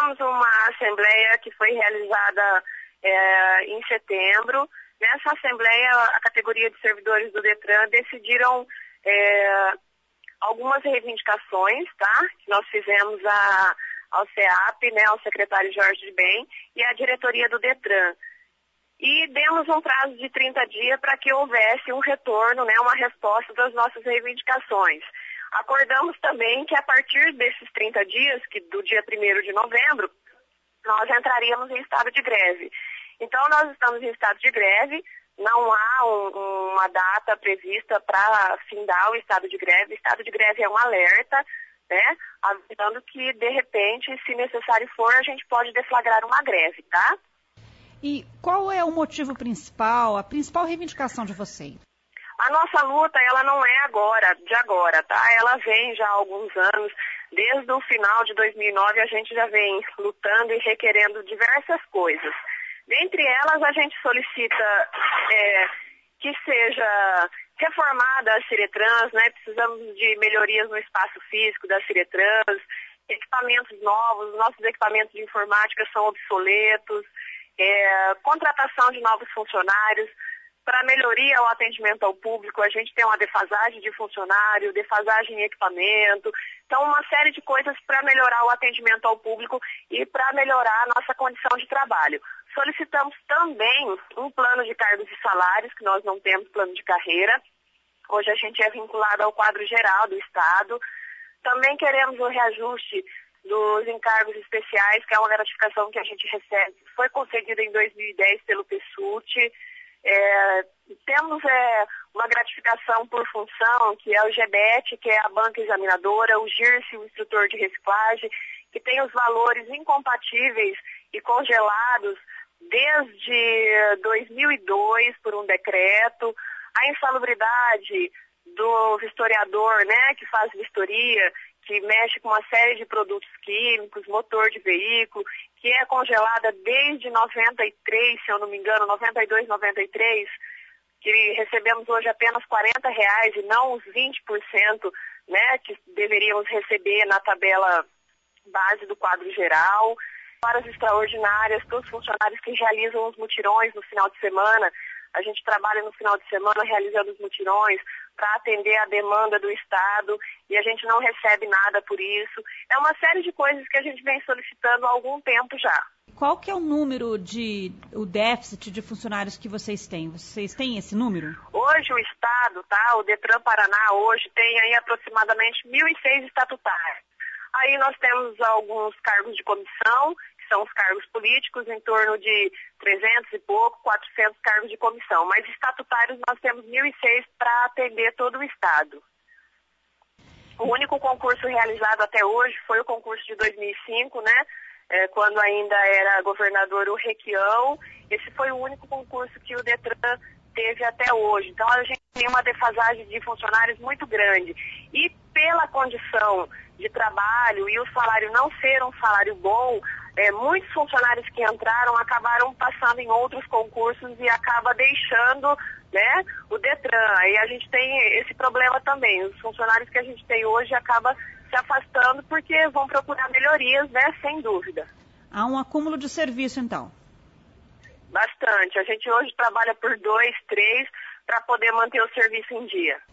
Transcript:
tivemos uma assembleia que foi realizada em setembro. Nessa assembleia, a categoria de servidores do DETRAN decidiram algumas reivindicações, tá? Que nós fizemos ao CEAP, né, ao secretário Jorge de Bem e à diretoria do DETRAN. E demos um prazo de 30 dias para que houvesse um retorno, né, uma resposta das nossas reivindicações. Acordamos também que a partir desses 30 dias, que do dia 1º de novembro, nós entraríamos em estado de greve. Então, nós estamos em estado de greve, não há uma data prevista para findar o estado de greve. O estado de greve é um alerta, né, avisando que, de repente, se necessário for, a gente pode deflagrar uma greve, tá? E qual é o motivo principal, a principal reivindicação de vocês? A nossa luta, ela não é de agora, tá? Ela vem já há alguns anos. Desde o final de 2009, a gente já vem lutando e requerendo diversas coisas. Dentre elas, a gente solicita que seja reformada a Ciretrans, né? Precisamos de melhorias no espaço físico da Ciretrans, equipamentos novos, nossos equipamentos de informática são obsoletos, contratação de novos funcionários. Para melhoria ao atendimento ao público, a gente tem uma defasagem de funcionário, defasagem em equipamento, então uma série de coisas para melhorar o atendimento ao público e para melhorar a nossa condição de trabalho. Solicitamos também um plano de cargos e salários, que nós não temos plano de carreira. Hoje a gente é vinculado ao quadro geral do Estado. Também queremos o reajuste dos encargos especiais, que é uma gratificação que a gente recebe. Foi concedida em 2010 pelo PSUT. Temos uma gratificação por função, que é o GBET, que é a banca examinadora, o GIRSE, o instrutor de reciclagem, que tem os valores incompatíveis e congelados desde 2002 por um decreto. A insalubridade do vistoriador, né, que faz vistoria, que mexe com uma série de produtos químicos, motor de veículo, que é congelada desde 93, se eu não me engano, 92, 93, que recebemos hoje apenas R$40 e não os 20%, né, que deveríamos receber na tabela base do quadro geral. Horas extraordinárias para os funcionários que realizam os mutirões no final de semana. A gente trabalha no final de semana realizando os mutirões para atender a demanda do Estado e a gente não recebe nada por isso. É uma série de coisas que a gente vem solicitando há algum tempo já. Qual que é o número o déficit de funcionários que vocês têm? Vocês têm esse número? Hoje o Estado, tá? O DETRAN Paraná hoje tem aí aproximadamente 1.006 estatutários. Aí nós temos alguns cargos de comissão, que são os cargos políticos, em torno de 300 e pouco, 400 cargos de comissão. Mas estatutários nós temos 1.006 para atender todo o Estado. O único concurso realizado até hoje foi o concurso de 2005, né? Quando ainda era governador o Requião. Esse foi o único concurso que o DETRAN teve até hoje. Então a gente tem uma defasagem de funcionários muito grande. E pela condição de trabalho e o salário não ser um salário bom, muitos funcionários que entraram acabaram passando em outros concursos e acaba deixando, né, o DETRAN. Aí a gente tem esse problema também. Os funcionários que a gente tem hoje acabam se afastando porque vão procurar melhorias, né, sem dúvida. Há um acúmulo de serviço, então? Bastante. A gente hoje trabalha por 2, 3 para poder manter o serviço em dia.